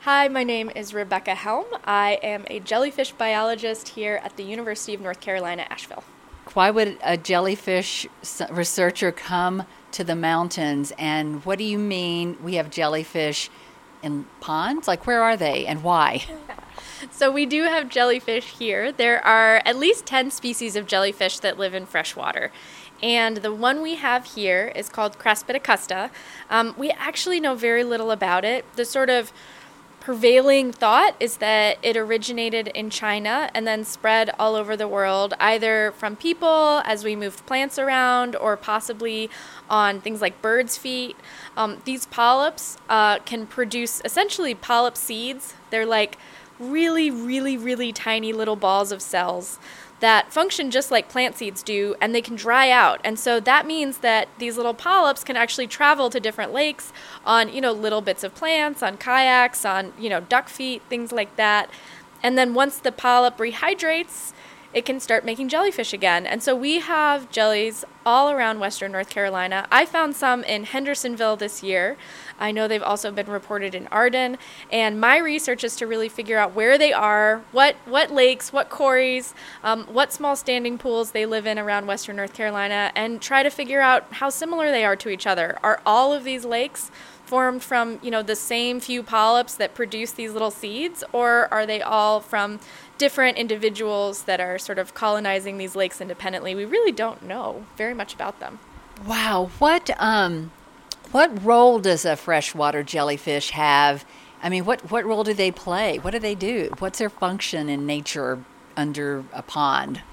Hi, my name is Rebecca Helm. I am a jellyfish biologist here at the University of North Carolina, Asheville. Why would a jellyfish researcher come to the mountains? And what do you mean we have jellyfish in ponds? Like, where are they and why? So, we do have jellyfish here. There are at least 10 species of jellyfish that live in freshwater. And the one we have here is called Craspedicusta. We actually know very little about it. The sort of prevailing thought is that it originated in China and then spread all over the world, either from people as we moved plants around or possibly on things like birds' feet. These polyps can produce essentially polyp seeds. They're like really, really, really tiny little balls of cells that function just like plant seeds do, and they can dry out. And so that means that these little polyps can actually travel to different lakes on, little bits of plants, on kayaks, on, duck feet, things like that. And then once the polyp rehydrates, it can start making jellyfish again. And so we have jellies all around Western North Carolina. I found some in Hendersonville this year. I know they've also been reported in Arden. And my research is to really figure out where they are, what lakes, what quarries, what small standing pools they live in around Western North Carolina, and try to figure out how similar they are to each other. Are all of these lakes formed from, the same few polyps that produce these little seeds, or are they all from different individuals that are sort of colonizing these lakes independently? We really don't know very much about them. Wow, what role does a freshwater jellyfish have? I mean, what role do they play? What do they do? What's their function in nature under a pond?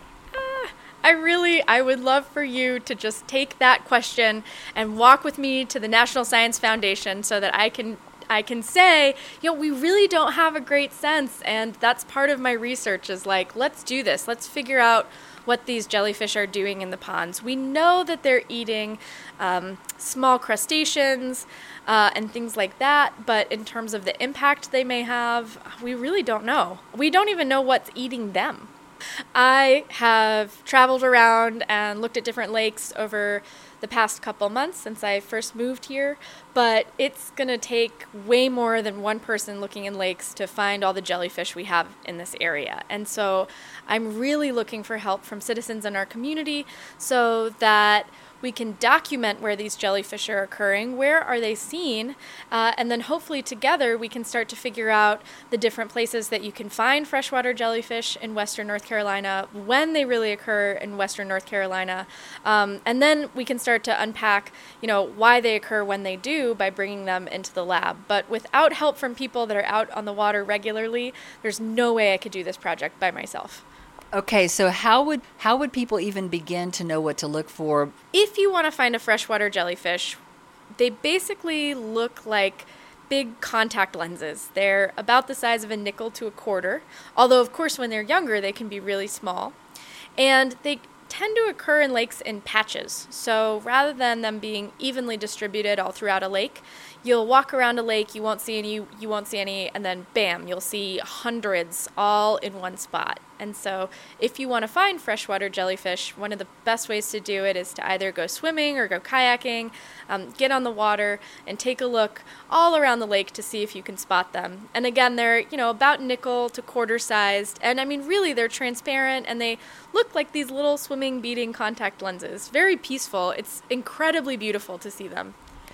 I would love for you to just take that question and walk with me to the National Science Foundation so that I can say, we really don't have a great sense, and that's part of my research is like, let's do this. Let's figure out what these jellyfish are doing in the ponds. We know that they're eating small crustaceans and things like that, but in terms of the impact they may have, we really don't know. We don't even know what's eating them. I have traveled around and looked at different lakes over the past couple months since I first moved here, but it's going to take way more than one person looking in lakes to find all the jellyfish we have in this area. And so I'm really looking for help from citizens in our community so that we can document where these jellyfish are occurring, where are they seen, and then hopefully together we can start to figure out the different places that you can find freshwater jellyfish in Western North Carolina, when they really occur in Western North Carolina, and then we can start to unpack, why they occur when they do by bringing them into the lab. But without help from people that are out on the water regularly, there's no way I could do this project by myself. Okay, so how would people even begin to know what to look for? If you want to find a freshwater jellyfish, they basically look like big contact lenses. They're about the size of a nickel to a quarter, although of course when they're younger they can be really small. And they tend to occur in lakes in patches. So rather than them being evenly distributed all throughout a lake, you'll walk around a lake, you won't see any, and then bam, you'll see hundreds all in one spot. And so if you want to find freshwater jellyfish, one of the best ways to do it is to either go swimming or go kayaking, get on the water and take a look all around the lake to see if you can spot them. And again, they're, about nickel to quarter sized. And I mean, really, they're transparent and they look like these little swimming, beading contact lenses. Very peaceful. It's incredibly beautiful to see them.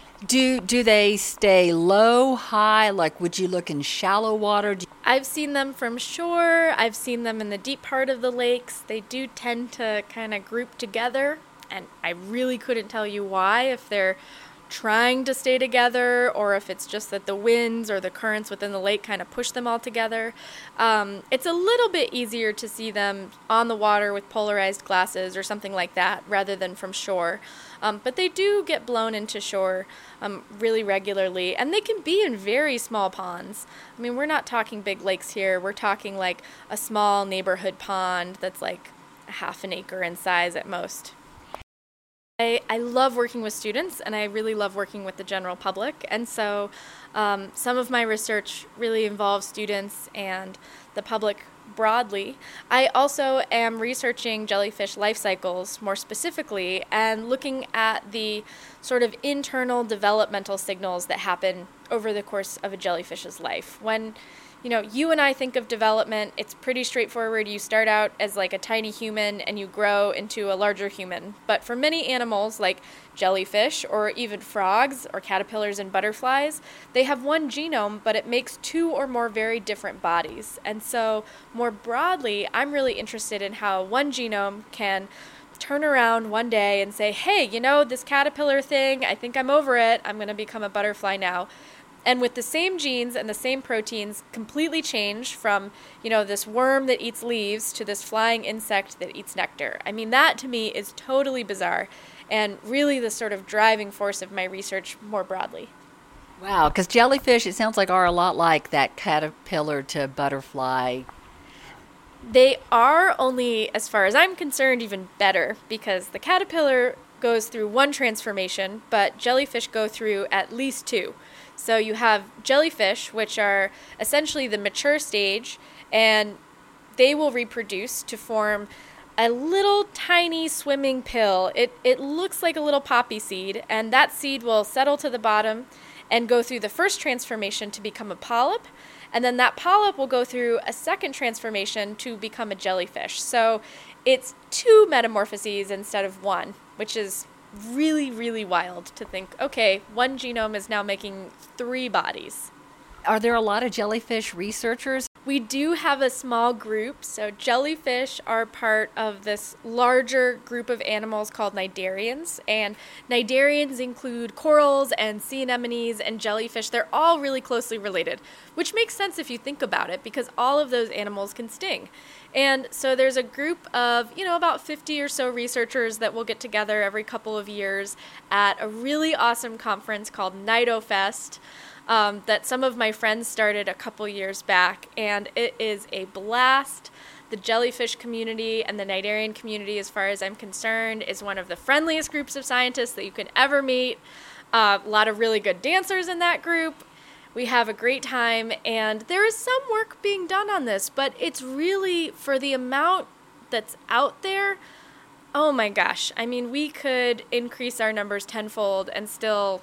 Do they stay low, high? Like, would you look in shallow water? I've seen them from shore. I've seen them in the deep part of the lakes. They do tend to kind of group together, and I really couldn't tell you why, if they're trying to stay together or if it's just that the winds or the currents within the lake kind of push them all together. It's a little bit easier to see them on the water with polarized glasses or something like that rather than from shore. But they do get blown into shore really regularly, and they can be in very small ponds. I mean, we're not talking big lakes here. We're talking like a small neighborhood pond that's like half an acre in size at most. I love working with students, and I really love working with the general public. And so some of my research really involves students and the public broadly. I also am researching jellyfish life cycles more specifically and looking at the sort of internal developmental signals that happen over the course of a jellyfish's life. When you and I think of development, it's pretty straightforward. You start out as like a tiny human and you grow into a larger human. But for many animals like jellyfish or even frogs or caterpillars and butterflies, they have one genome, but it makes two or more very different bodies. And so more broadly, I'm really interested in how one genome can turn around one day and say, hey, this caterpillar thing, I think I'm over it. I'm going to become a butterfly now. And with the same genes and the same proteins completely change from, this worm that eats leaves to this flying insect that eats nectar. I mean, that to me is totally bizarre and really the sort of driving force of my research more broadly. Wow, because jellyfish, it sounds like, are a lot like that caterpillar to butterfly. They are, only as far as I'm concerned, even better, because the caterpillar goes through one transformation, but jellyfish go through at least two. So you have jellyfish, which are essentially the mature stage, and they will reproduce to form a little tiny swimming pill. It looks like a little poppy seed, and that seed will settle to the bottom and go through the first transformation to become a polyp, and then that polyp will go through a second transformation to become a jellyfish. So it's two metamorphoses instead of one, which is really, really wild to think, okay, one genome is now making three bodies. Are there a lot of jellyfish researchers? We do have a small group. So jellyfish are part of this larger group of animals called cnidarians. And cnidarians include corals and sea anemones and jellyfish. They're all really closely related, which makes sense if you think about it, because all of those animals can sting. And so there's a group of, about 50 or so researchers that will get together every couple of years at a really awesome conference called NidoFest. That some of my friends started a couple years back, and it is a blast. The jellyfish community and the cnidarian community, as far as I'm concerned, is one of the friendliest groups of scientists that you can ever meet. A lot of really good dancers in that group. We have a great time, and there is some work being done on this, but it's really, for the amount that's out there, oh my gosh. I mean, we could increase our numbers tenfold and still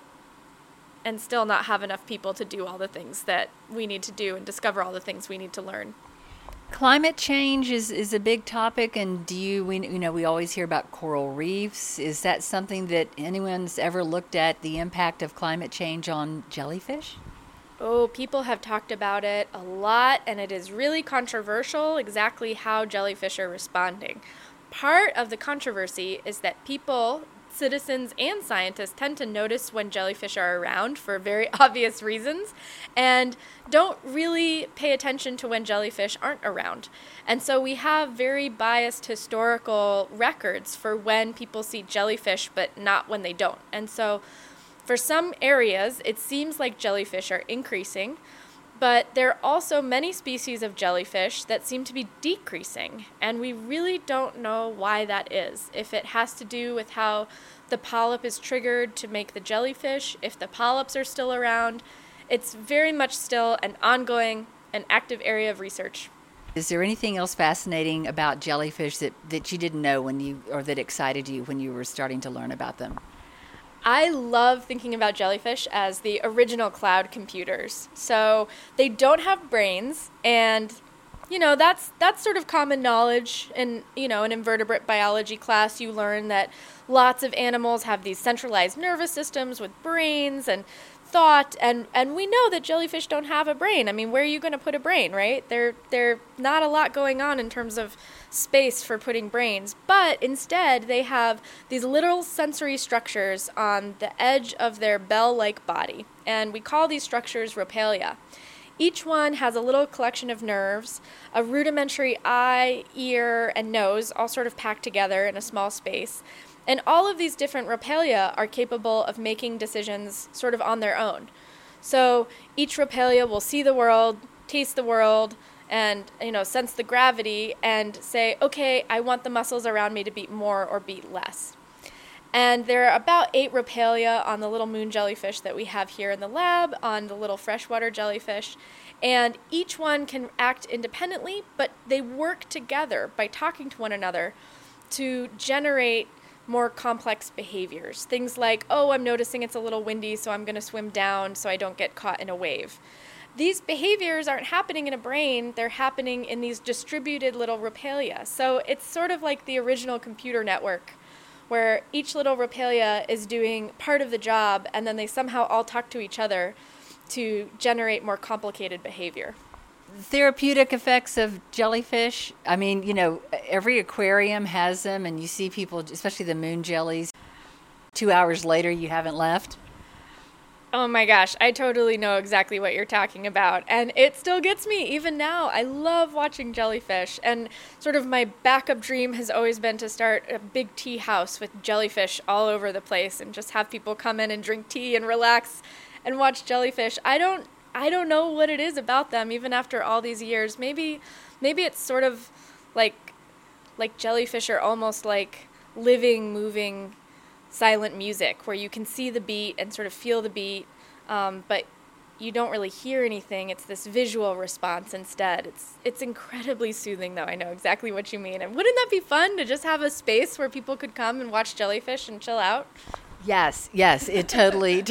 not have enough people to do all the things that we need to do and discover all the things we need to learn. Climate change is a big topic, and we always hear about coral reefs. Is that something that anyone's ever looked at, the impact of climate change on jellyfish? Oh, people have talked about it a lot, and it is really controversial exactly how jellyfish are responding. Part of the controversy is that people, citizens and scientists, tend to notice when jellyfish are around for very obvious reasons and don't really pay attention to when jellyfish aren't around. And so we have very biased historical records for when people see jellyfish but not when they don't. And so for some areas, it seems like jellyfish are increasing, but there are also many species of jellyfish that seem to be decreasing, and we really don't know why that is. If it has to do with how the polyp is triggered to make the jellyfish, if the polyps are still around, it's very much still an ongoing and active area of research. Is there anything else fascinating about jellyfish that you didn't know or that excited you when you were starting to learn about them? I love thinking about jellyfish as the original cloud computers. So they don't have brains, and that's sort of common knowledge. In an invertebrate biology class, you learn that lots of animals have these centralized nervous systems with brains and thought, and we know that jellyfish don't have a brain. I mean, where are you going to put a brain, right? They're not a lot going on in terms of space for putting brains, but instead they have these little sensory structures on the edge of their bell-like body, and we call these structures rhopalia. Each one has a little collection of nerves, a rudimentary eye, ear, and nose, all sort of packed together in a small space. And all of these different rhopalia are capable of making decisions sort of on their own. So each rhopalia will see the world, taste the world, and sense the gravity and say, okay, I want the muscles around me to beat more or beat less. And there are about 8 Ropalia on the little moon jellyfish that we have here in the lab, on the little freshwater jellyfish. And each one can act independently, but they work together by talking to one another to generate more complex behaviors. Things like, oh, I'm noticing it's a little windy, so I'm going to swim down so I don't get caught in a wave. These behaviors aren't happening in a brain, they're happening in these distributed little Ropalia. So it's sort of like the original computer network, where each little Ropalia is doing part of the job, and then they somehow all talk to each other to generate more complicated behavior. Therapeutic effects of jellyfish. I mean, every aquarium has them, and you see people, especially the moon jellies, 2 hours later you haven't left. Oh my gosh, I totally know exactly what you're talking about, and it still gets me even now. I love watching jellyfish, and sort of my backup dream has always been to start a big tea house with jellyfish all over the place and just have people come in and drink tea and relax and watch jellyfish. I don't know what it is about them even after all these years. Maybe it's sort of like jellyfish are almost like living, moving, silent music where you can see the beat and sort of feel the beat, but you don't really hear anything. It's this visual response instead. It's incredibly soothing, though. I know exactly what you mean. And wouldn't that be fun to just have a space where people could come and watch jellyfish and chill out? Yes, it totally.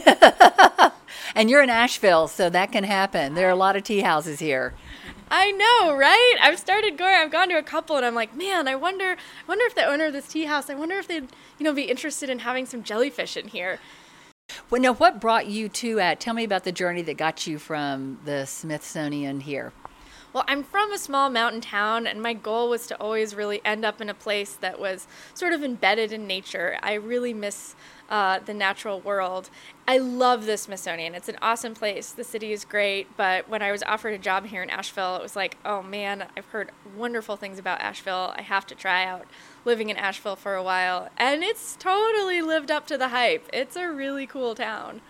And you're in Asheville, so that can happen. There are a lot of tea houses here. I know, right? I've gone to a couple, and I'm like, man, I wonder if the owner of this tea house, I wonder if they'd, be interested in having some jellyfish in here. Well, now, what brought you to, tell me about the journey that got you from the Smithsonian here. Well, I'm from a small mountain town, and my goal was to always really end up in a place that was sort of embedded in nature. I really miss the natural world. I love the Smithsonian. It's an awesome place. The city is great, but when I was offered a job here in Asheville, it was like, oh man, I've heard wonderful things about Asheville. I have to try out living in Asheville for a while, and it's totally lived up to the hype. It's a really cool town.